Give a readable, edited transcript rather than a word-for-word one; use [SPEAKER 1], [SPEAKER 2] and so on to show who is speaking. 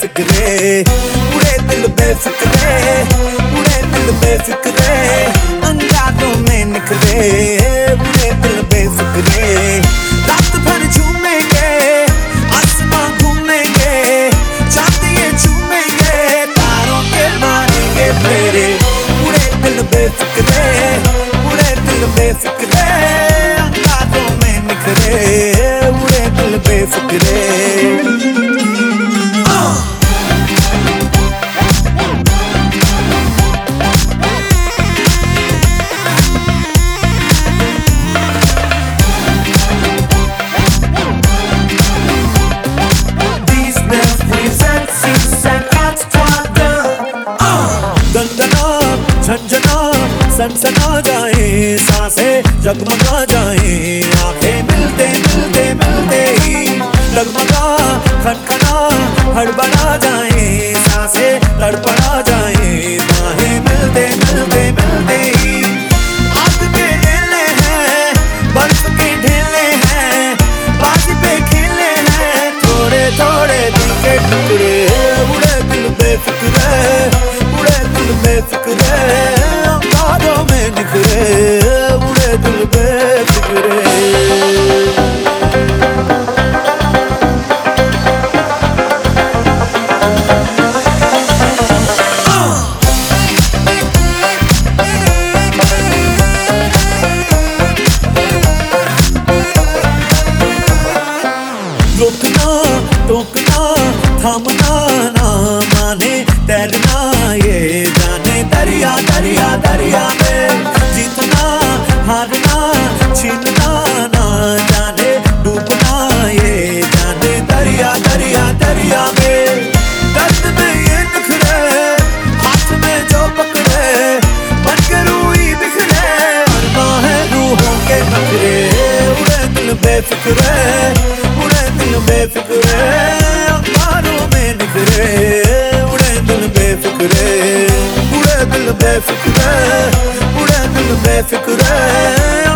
[SPEAKER 1] बेफिक्रे, उड़े दिल बेफिक्रे, उड़े दिल बेफिक्रे, अंगारों में निखरे, उड़े दिल बेफिक्रे। रात भर झूमेंगे, आसमां घूमेंगे, चांदिये चूमेंगे, तारों के मारेंगे फेरे, उड़े दिल बेफिक्रे, उड़े दिल बेफिक्रे, अंगारों में निखरे, उड़े दिल बेफिक्रे। झंझना सनसना जाए, सांसें जगमगा जाए, आंखें मिलते मिलते मिलते ही डगमगा खनखना हड़बड़ा जाए, सांसें तड़पड़ा जाए, बाहें मिलते मिलते मिलते ही आग के ढेले हैं, बर्फ के ढेले हैं, बाजी पे खेले हैं, थोड़े थोड़े दिल के टुकड़े, उड़े दिल बेफिक्रे, उड़े दिल बेफिक्रे, अंगारों में निखरे, उड़े दिल बेफिक्रे। रोकना टोकना थामना ना माने, तैरना ये जाने, दरिया दरिया दरिया में जीतना हारना छीनना ना जाने, डूबना ये जाने, दरिया दरिया दरिया में। दर्द में ये निखरे, हाथ में जो पकड़े, बन के रूई बिखरे, मरना है रूहों के नखरे, उड़े दिल बेफिक्रे, उड़े दिल बेफिक्रे, अंगारों में निखरे, उड़े दिल बेफिक्रे, उड़े दिल बेफिक्रे, उड़े दिल बेफिक्रे।